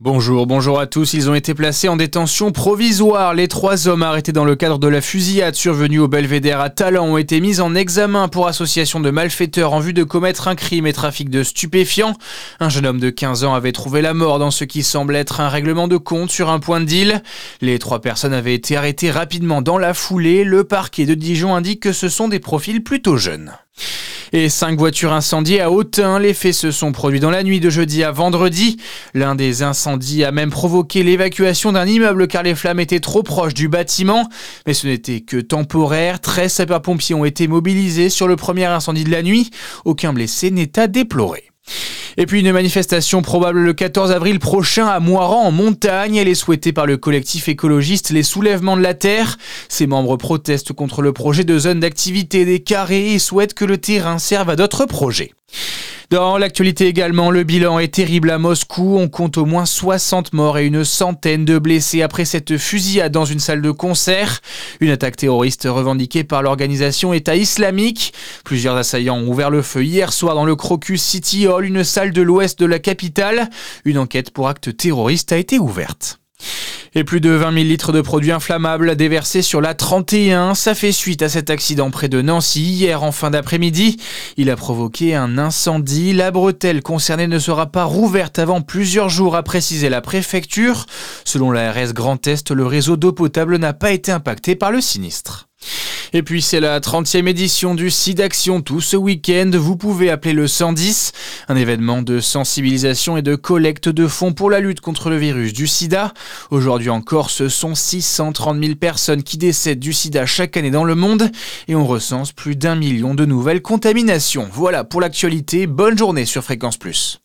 Bonjour à tous. Ils ont été placés en détention provisoire. Les 3 hommes arrêtés dans le cadre de la fusillade survenue au Belvédère à Talent ont été mis en examen pour association de malfaiteurs en vue de commettre un crime et trafic de stupéfiants. Un jeune homme de 15 ans avait trouvé la mort dans ce qui semble être un règlement de compte sur un point de deal. Les 3 personnes avaient été arrêtées rapidement dans la foulée. Le parquet de Dijon indique que ce sont des profils plutôt jeunes. Et 5 voitures incendiées à Autun. Les faits se sont produits dans la nuit de jeudi à vendredi. L'un des incendies a même provoqué l'évacuation d'un immeuble car les flammes étaient trop proches du bâtiment. Mais ce n'était que temporaire. 13 sapeurs-pompiers ont été mobilisés sur le premier incendie de la nuit. Aucun blessé n'est à déplorer. Et puis une manifestation probable le 14 avril prochain à Moirans en montagne. Elle est souhaitée par le collectif écologiste Les Soulèvements de la Terre. Ses membres protestent contre le projet de zone d'activité des carrés et souhaitent que le terrain serve à d'autres projets. Dans l'actualité également, le bilan est terrible à Moscou. On compte au moins 60 morts et une centaine de blessés après cette fusillade dans une salle de concert. Une attaque terroriste revendiquée par l'organisation État islamique. Plusieurs assaillants ont ouvert le feu hier soir dans le Crocus City Hall, une salle de l'ouest de la capitale. Une enquête pour acte terroriste a été ouverte. Et plus de 20 000 litres de produits inflammables déversés sur la 31. Ça fait suite à cet accident près de Nancy hier en fin d'après-midi. Il a provoqué un incendie. La bretelle concernée ne sera pas rouverte avant plusieurs jours, a précisé la préfecture. Selon l'ARS Grand Est, le réseau d'eau potable n'a pas été impacté par le sinistre. Et puis c'est la 30e édition du SIDAction tout ce week-end. Vous pouvez appeler le 110, un événement de sensibilisation et de collecte de fonds pour la lutte contre le virus du sida. Aujourd'hui encore, ce sont 630 000 personnes qui décèdent du sida chaque année dans le monde et on recense plus d'1 million de nouvelles contaminations. Voilà pour l'actualité, bonne journée sur Fréquence Plus.